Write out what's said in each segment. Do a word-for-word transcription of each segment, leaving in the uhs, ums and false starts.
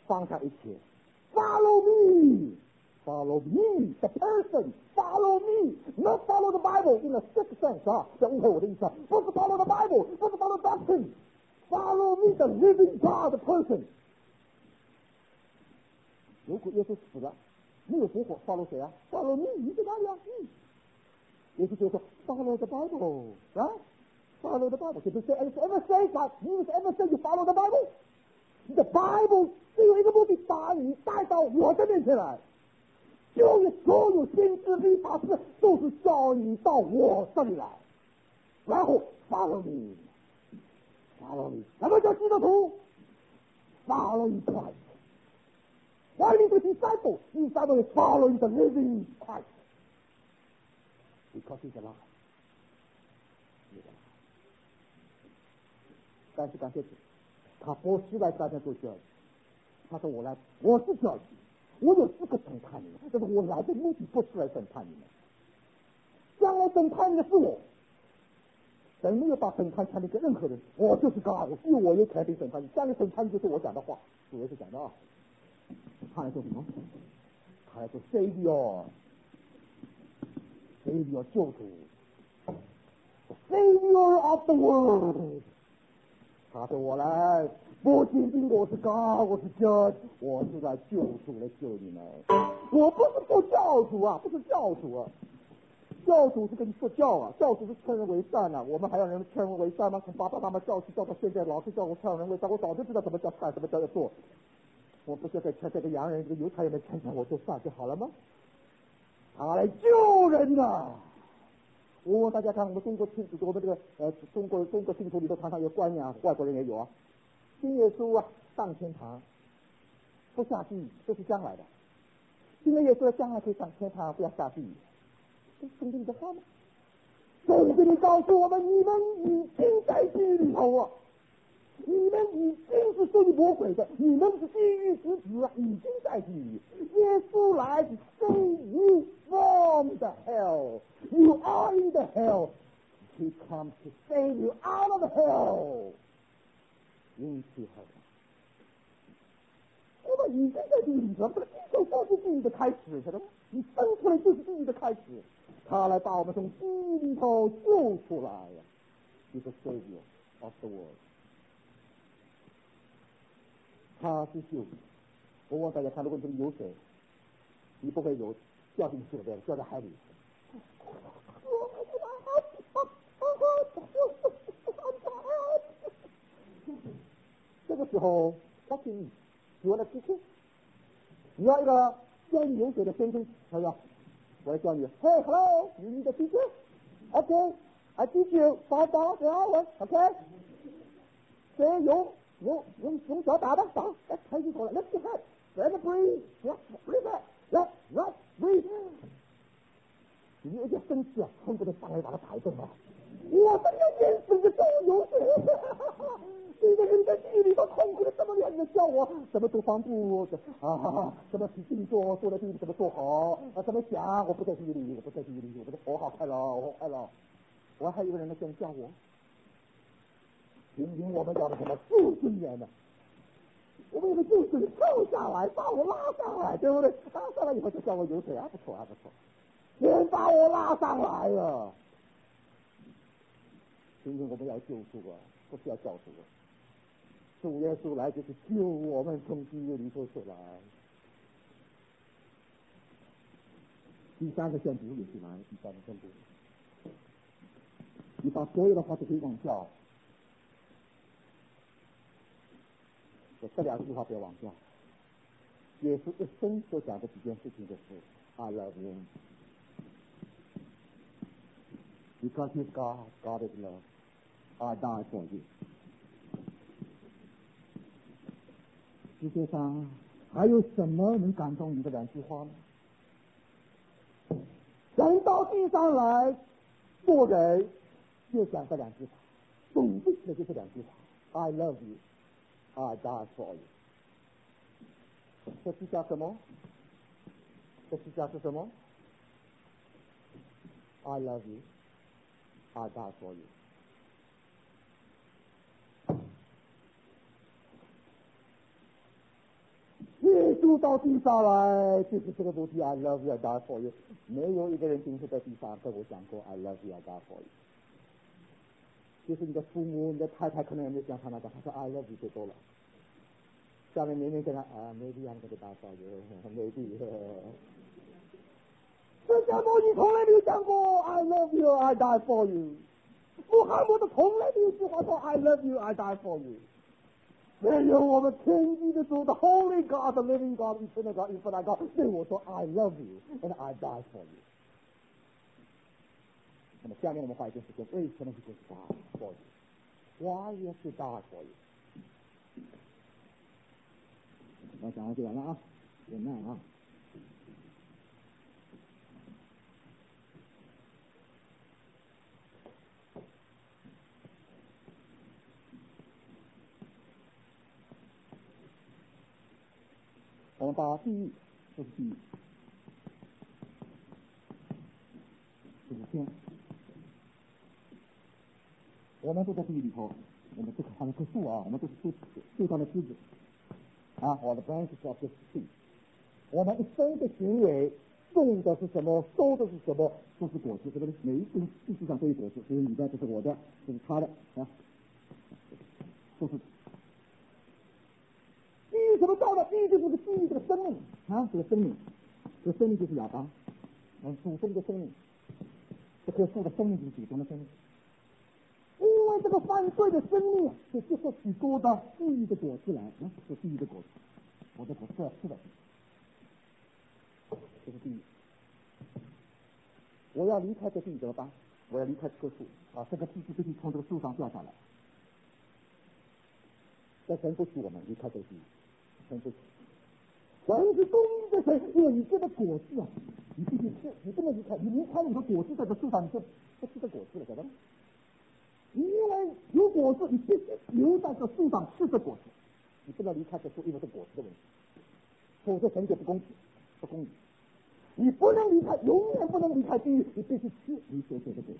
放下一切 ，Follow me, follow me, the person, follow me, not follow the Bible in a strict sense 啊，这误会我的意思啊，不是 follow the Bible， 不是 follow doctrine。Follow me, the living God, the person。如果耶稣死了，没有复活 ，follow 谁啊 ？Follow me， 你在哪里啊？嗯，耶稣就说 ，Follow the Bible， right？ Follow the Bible。Did you say ever say God? You ever say you follow the Bible? The Bible 只有一个目的，把你带到我的面前来。就有所有先知律法师都是叫你到我这里来，然后 follow me。Follow me， 什么叫基督徒 ？Following Christ。Why need to disciple? Disciple is following the living Christ because he's alive. 但是感谢主，他不是来大家做教育，他说我来，我是教育，我有资格审判你们，但是我来的目的不是来审判你们，将来审判的是我。神没有把审判传递给任何人，我就是God，我有我有权柄审判你，将来审判就是我讲的话。主耶稣讲的啊，他来做什么？他来做 Savior，Savior 救主 ，Savior of the world。他说我来，不仅仅我是God，我是 Judge， 我是来救主来救你们。我不是做教主啊，不是教主啊。教主是跟你说教啊，教主是劝人为善啊，我们还要人劝人为善吗？从爸爸妈妈教起教到现在，老是叫我劝人为善，我早就知道怎么叫善，怎么叫要做。我不就在劝这个洋人、这个犹太人的劝劝我做善就好了吗？他来救人呐、啊！我问大家看，我们中国信我们这个呃中国中国信徒里头常常有官员啊，外国人也有啊。信耶稣啊，上天堂，不下地狱，这是将来的。信耶稣将来可以上天堂，不要下地狱。圣经的话吗？圣经里告诉我们，你们已经在地狱里头啊，你们已经是属于魔鬼的，你们是地狱之子啊，已经在地狱。耶稣来 save you from the hell. You are in the hell. He comes to save you out of the hell. Into heaven. 我们已经在地狱里头，这个地球就是地狱的开始，晓得吗？你生出来就是地狱的开始。他来把我们从地狱里头救出来呀 ，He's the Savior of the world。他是救主。我问大家看，如果这里有水，你不会游，掉进去了对，掉在海里。这个时候，他给你有了知识，你要一个教你游水的先生，朋友。我来教你 ，Hey, hello, you need a teacher? Okay, I teach you five dollars an hour. Okay? 所以用用用用脚打的打，来抬起头来 ，Lift your head, let it breathe, yeah, breathe back, yeah, right, breathe. 你有点生气啊，恨不得上来把他抬动啊！我真要淹死个周游水！你这个人在地狱里头痛苦的这么远，你叫我怎么做防护啊？怎么使劲做，做在地狱怎么做好啊？怎么想？我不在地狱里，我不在地狱里，我的我好快乐，我好快乐。我还有一个人在这样叫我，今天我们叫的什么救生员呢？我们有个救生员跳下来，把我拉上来，对不对？拉上来以后就叫我游水啊，不错啊，不错。先把我拉上来了。今天我们要救主啊，不是要教主啊。主耶稣来就是救我们从地狱里头出来。第三个宣布也是来，第三个宣布，你把所有的话都可以忘掉，这两句话不要忘掉。耶稣一生所讲的几件事情就是 I love you。Because he's God, God is love. I die for you. 世界上还有什么能感动你的两句话呢？人到地上来做人，就讲这两句话，总结的就是两句话 ：I love you, I die for you。这是叫什么？这是叫是什么 ？I love you, I die for you。 住到地上来，就是这个主题 I love you, I die for you。没有一个人今天在地上跟我讲过 I love you, I die for you。就是你的父母、你的太太可能也没有讲他那个，他说 I love you 最多了。下面年年跟他啊 ，maybe I'm gonna die for you，maybe。释迦牟尼从来没有讲过 I love you, I die for you。穆罕默德从来没有句话说 I love you, I die for you。只有我们天地的主的 Holy God, the Living God, Eternal God, Infinite God 对我说 I love you and I die for you。那么下面我们花一点时间，为什么会 die for you？Why you have to die for you？ 我讲完就完了啊，忍耐啊。我们把地狱，这是地狱，这是天。我们都在地狱里头，我们这个看的棵树啊，我们都是树树上的枝子啊，我的 branches of the tree。我们一生的行为，种的是什么，收的是什么，都是果子。这个每一根树枝上都有果子，这是你的，这是我的，这是他的啊，都是。地狱怎么造的？地狱就是地狱这个生命啊，这个生命，这个生命就是亚当，嗯，祖宗的生命。这棵树的生命就是祖宗的生命。因为这个犯罪的生命，就接受许多的地狱的果子来，嗯，是地狱的果子。我的果子是的，这是地狱。我要离开这地狱怎么办？我要离开这棵树啊，这个枝子必须从这个树上掉下来。但神不许我们离开这个地狱，神不许。神是公义的神，因为你这个果子啊，你必须吃，你不能离开，你离开你的果子在这树上，你就不吃这果子了，晓得吗？你因为有果子，你必须留在这树上吃这果子，你不能离开这树，因为是果子的问题，否则神就不公平，不公义。你不能离开，永远不能离开地狱，你必须吃你所做的果子。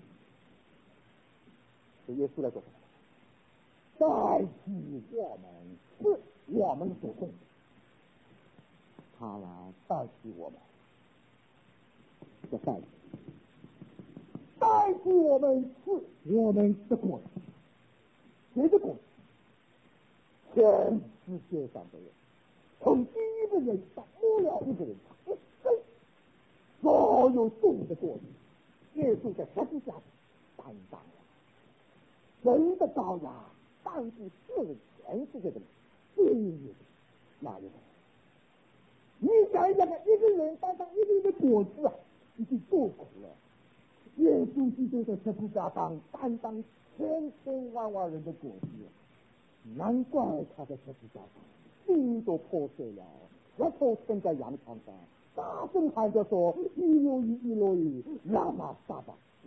是耶稣来做什么？代替我们，是我们所种的，他来代替我们的代替，代替我们是我们的果子，谁的果子？全世界上的人，从第一个人到末了一个人，一生所有种的果子，耶稣在十字架上担当了神的羔羊，担负是全世界的罪孽那一个。你想一想看，一个人担当一个人的果子啊，已经多苦了。耶稣基督在十字架上担当千千万万人的果子，难怪他在十字架上心都破碎了，舌头撑在羊肠上，大声喊着说：“伊洛伊，伊洛伊，拉玛撒巴斯。”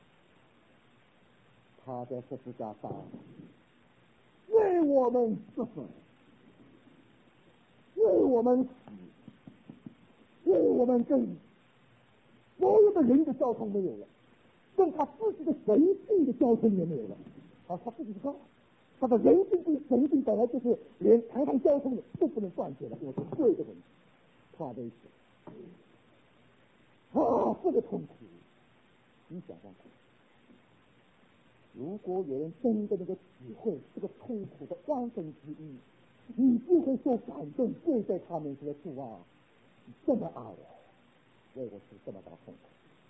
他在十字架上为我们死，为我们死，为我们正义。所有的人的交通没有了，跟他自己的神性的交通也没有了。啊，他自己是高，他的人性跟神性本来就是连常常交通的都不能断绝了，因为是罪的问题，跨在一起。啊，这个痛苦，你想想看，如果有人真的能够体会这个痛苦的万分之一，你就会受感动，跪在他面前说：“啊，你这么爱我，为我受这么大痛苦。”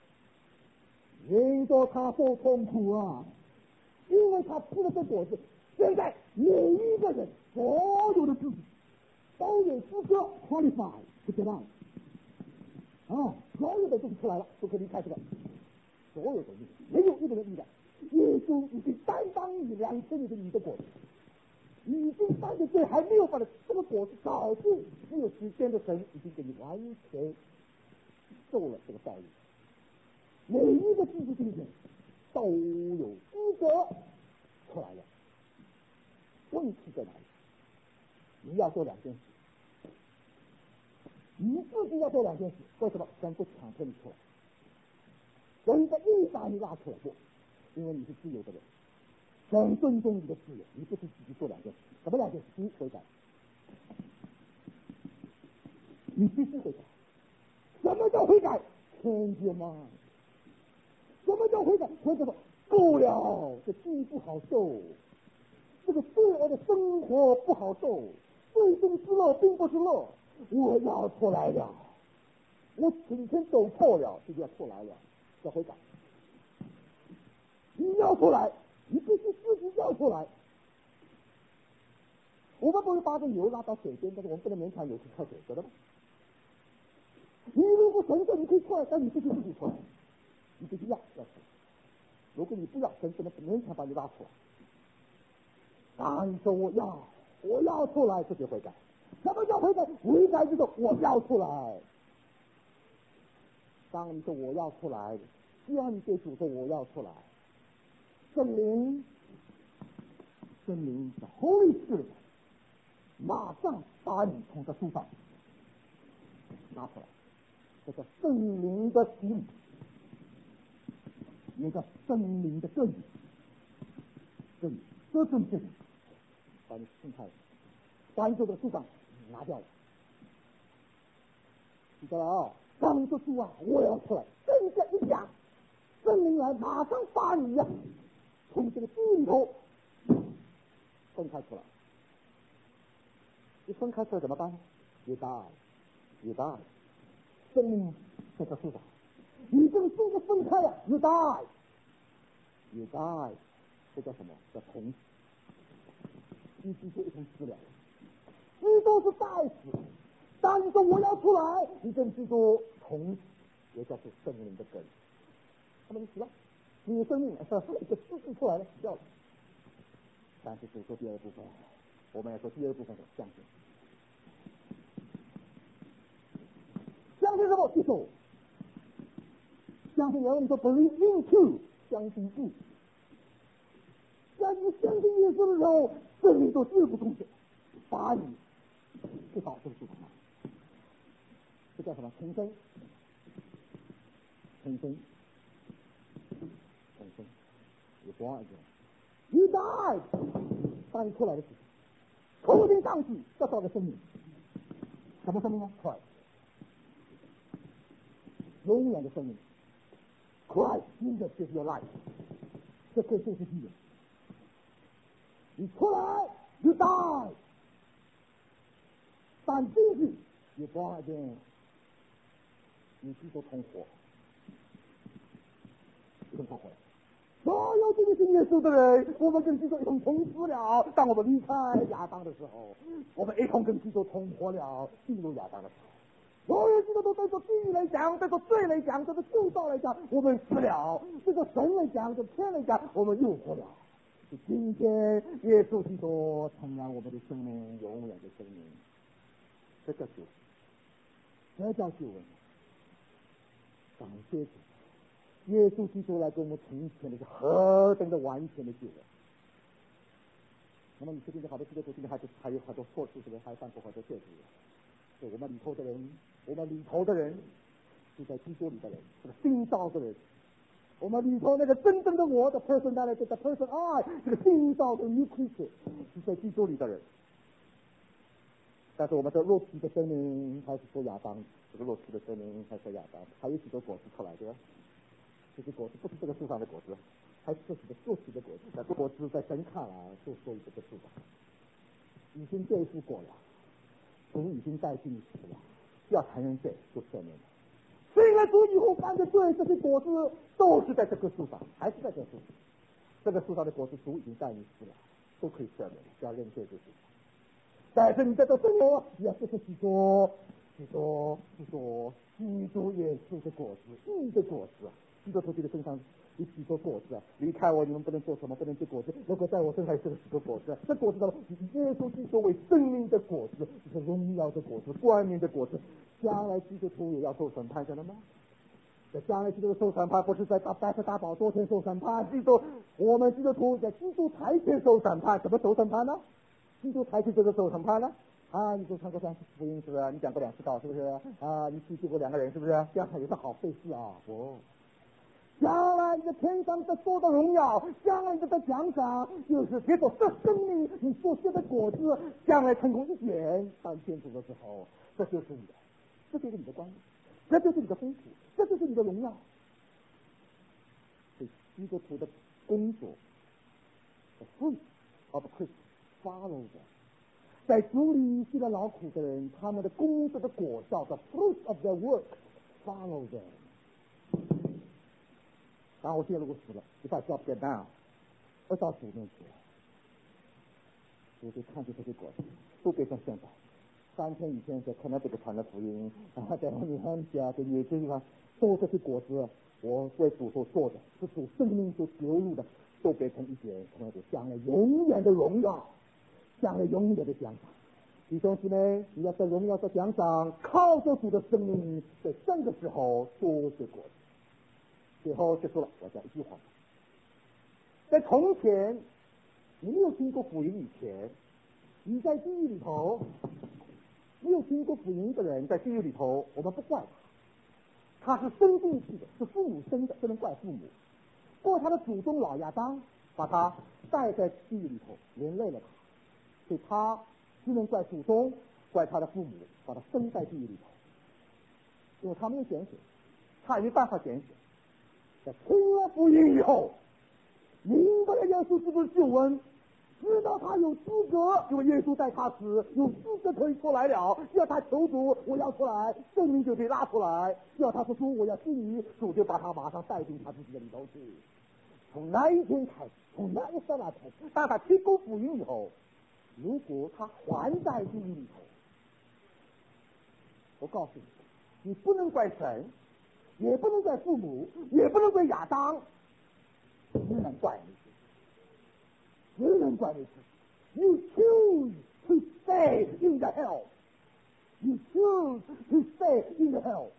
因着他受痛苦啊，因为他吃了这果子，现在每一个人所有的自己都有资格 qualify to get out。啊，所有的都出来了，都可以离开这个，所有的没有一个人例外。耶稣已经担当你两千年的你的果子，已经犯的罪还没有犯的这个果子，早就没有时间的神已经给你完全受了这个道理。每一个基督徒都有资格出来了。问题在哪里？你要做两件事，你自己要做两件事。为什么？神不强迫你出来，神的硬把你拉出来做，因为你是自由的人，神尊重你的自由，你不是自己做两件事。什么两件事？第一，悔改。 你必须悔改。什么叫悔改？天见吗？什么叫悔改？悔改说够了，这罪不好受，这个罪恶的生活不好受，罪中之乐并不是乐，我要出来了，我今天走错了，就要出来了，叫悔改。你要出来，你必须自己要出来。我们不会把这油拉到水边，但是我们不能勉强油去喝水，晓得吗？你如果神圣，你可以出来，但你必须自己出来，你必须要要出来。如果你不要，神圣的勉强把你拉出来。但说我要，我要出来，这就悔改。什么叫悔改？悔改就是我要出来。当你说我要出来，只要你对主说我要出来，圣灵，圣灵的 Holy Spirit 马上把你从这树上拿出来，这叫圣灵的洗礼，也叫圣灵的根，根这根这里把你分开，把你从这个树上拿掉了。记得了啊！当你说主啊，我要出来，这个一讲，圣灵来马上把你呀、啊、从这个地里头分开出来。一分开出来怎么办？也大，也大，圣灵在这树上，你这个树就分开了，也大，也大，这叫什么？叫同死。你记住一同死了，基督是代死。当你说我要出来，你跟基督同死，也叫做圣灵的根。那么你死了，你的生命一个死字出来了，掉了。但是只说第二部分，我们要说第二部分的相信。相信什么？接受。相信原文说 believe into， 相信主。在你相信耶稣的时候，圣灵就第二步动作，把你给导这个树上来。这叫什么？重生，重生，重生。你born again， 你 die， 当你出来的时候，头顶上去得到的生命，什么生命呢？快，永远的生命。Christ Jesus is your life， 这个就是基督。你出来 ，you die， 但进去 ，you born again， 你基督同活，跟他活。所有这个信耶稣的人，我们跟基督一同同死了。当我们离开亚当的时候，我们一同跟基督同活了，进入亚当的时候。所有基督都对着地狱来讲，对着罪来讲，对着旧造来讲，我们死了；对着神来讲，对天来讲，我们又活了。今天耶稣基督成了我们的生命，永远的生命。这个就是，这叫救恩。感谢主，耶稣基督来给我们呈现的是何等的完全的救恩。那么你确定好多基督徒今天还是还有很多错事，是不是还犯过很多罪行？对我们里头的人，我们里头的人是在基督里的人，这个新造的人。我们里头那个真正的我的 personality， the person I， 这个新造的 new creature 是在基督里的人。但是我们的肉体的生命还是说亚当，这个肉体的生命还是亚当，还有许多果子出来的。这些果子不是这个树上的果子，还是自己的肉体的果子。但是果子在神看来就属于这个树上，已经对付过了，主已经带进死了，要承认罪就赦免了。信了主以后犯的罪，这些果子都是在这棵树上，还是在这树上。这个树上的果子主已经带你死了，都可以赦免，只要认罪就行。但是你在这生活，要这是许多许多许多基督耶稣的果子，义的果子啊！基督徒的身上有许多果子啊！离开我，你们不能做什么？不能结果子。如果在我身上有这个许多果子，这果子呢，以耶稣基督为生命的果子，是荣耀的果子，冠冕的果子。将来基督徒也要受审判，晓得吗？在将来基督徒受审判，不是在大白色大宝座前受审判，基督我们基督徒在基督台前受审判，怎么受审判呢？基督台前就是受审判呢？啊，你就唱过三次福音是不是？你讲过两次道是不是？啊，你记住过两个人是不是？这样也是好费事啊！哦，将来你在天上得多的荣耀，将来你的奖赏就是结果这生命你所结的果子，将来成功一点上天主的时候，这就是你的。 这就是你的光，这就是你的丰富，这就是你的荣耀。所以基督徒的工作 ，the fruit of Christ follow them。在主里许了劳苦的人，他们的工作的果效 ，the fruit of their work follow them。然后我今天如果死了，就把 job get down， 我到主面前，我就看见这些果子，都变成现在。三天以前在看到这个传的福音，然后在我们家在有些地方都这些果子，我为主所做的，是主生命所流入的，都变成一点，可能就将来永远的荣耀，将来永远的奖赏。弟兄姊妹，你要在荣耀的奖赏，靠着主的生命，在这个时候多结果子。最后结束了，我讲一句话：在从前你没有听过福音以前，你在地狱里头。没有听过福音的人在地狱里头，我们不怪他，他是生进去的，是父母生的，不能怪父母。不过他的祖宗老亚当把他带在地狱里头，连累了他，所以他只能怪祖宗，怪他的父母把他生在地狱里头，因为他没有拣选，他也没办法拣选。在听了福音以后，明白了耶稣基督的救恩，知道他有资格，因为耶稣在他时有资格可以出来了。要他求主，我要出来，圣灵就被拉出来；要他说主，我要信你，主就把他马上带进他自己的里头去。从那一天开始，从那一刹那开始，当他听过福音以后，如果他还在地狱里头，我告诉你，你不能怪神，也不能怪父母，也不能怪亚当，只能怪你。只能怪你自己。You choose to stay in the hell. You choose to stay in the hell.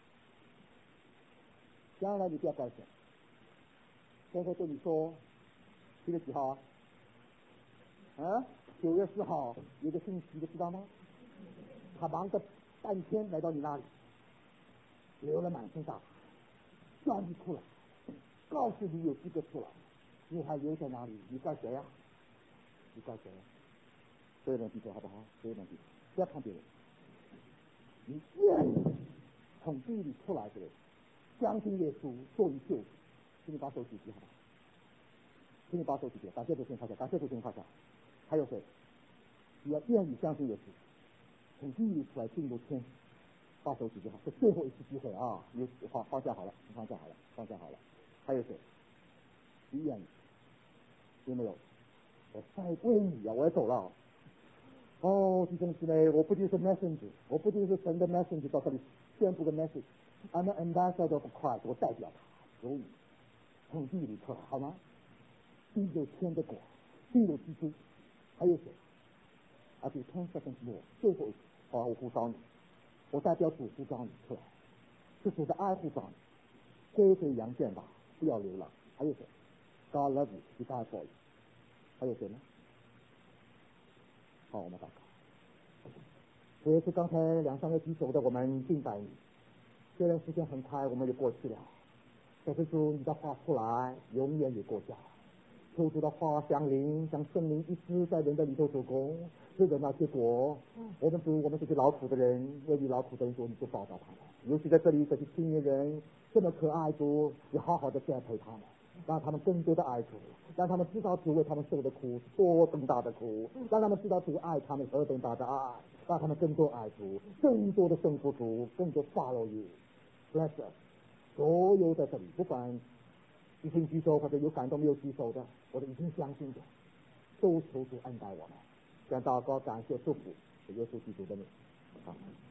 将来你不要怪神。现在对你说，七月几号啊？啊，九月四号有个星期，你知道吗？他忙着半天来到你那里，流了满身大汗，叫你出来，告诉你有资格出来。你还留在哪里？你怪谁呀、啊？你怪谁呀、啊？所有人记住好不好？所有人记住，不要看别人。你愿意从地里出来的人，相信耶稣作为救主，请你把手举起好不好？请你把手举起，感谢主先发下，感谢主先发下。还有谁？你要愿意相信耶稣，从地里出来进入天，把手举起好，这最后一次机会啊！你放放下好了，你放下好了，放下好了。还有谁？你愿意？有没有？我再归你啊！我要走了。哦，弟兄姊妹，我不就是 messenger， 我不就是神的 messenger 到这里宣布个 message。I'm the ambassador of Christ， 我代表他，所以从地里出来好吗？必有天的果，必有基督。还有谁？啊，就 ten seconds more， 最后一次，好，我呼召你，我代表主呼召你出来，是主的爱呼召你，归回羊圈吧，不要流浪。还有谁？ God love you， He died for you。还有谁呢？好，我们祷告。这也是刚才两三个举手的，我们敬拜你。虽然时间很快，我们就过去了，但是主你的话出来，永远有果效。求主的话降临，像圣灵一直在人的里头做工，这个那些果，我们主，我们这些劳苦的人，为你劳苦的人说，你就报答他们。尤其在这里这些青年人，这么可爱，主，你好好的栽培他们。让他们更多的爱主，让他们知道主为他们受的苦多更大的苦，让他们知道主爱他们何等大的爱，让他们更多爱主，更多的胜负主，更多 follow you。Bless us， 所有在这里，不管已经举手或者有感动没有举手的，我都已经相信的，都求主恩待我们。这样祷告，感谢祝福，耶稣基督的名。